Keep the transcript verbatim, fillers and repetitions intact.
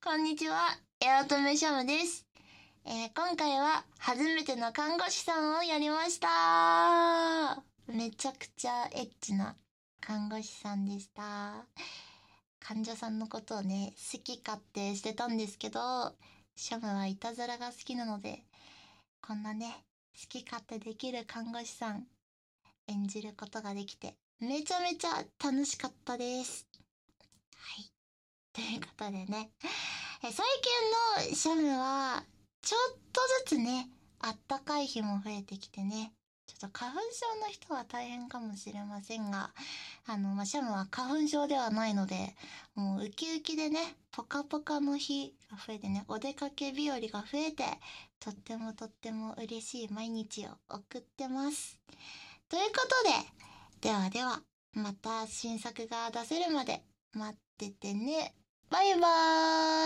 こんにちは、八乙女シャムです。えー、今回は初めての看護師さんをやりました。めちゃくちゃエッチな看護師さんでした。患者さんのことをね、好き勝手してたんですけど、シャムはいたずらが好きなので、こんなね、好き勝手できる看護師さん演じることができて、めちゃめちゃ楽しかったです。はい。ということでね、え最近のシャムは、ちょっとずつね、あったかい日も増えてきてね、ちょっと花粉症の人は大変かもしれませんが、あの、まあ、シャムは花粉症ではないので、もうウキウキでね、ポカポカの日が増えてね、お出かけ日和が増えて、とってもとっても嬉しい毎日を送ってます。ということで、ではでは、また新作が出せるまで待っててね。バイバーイ。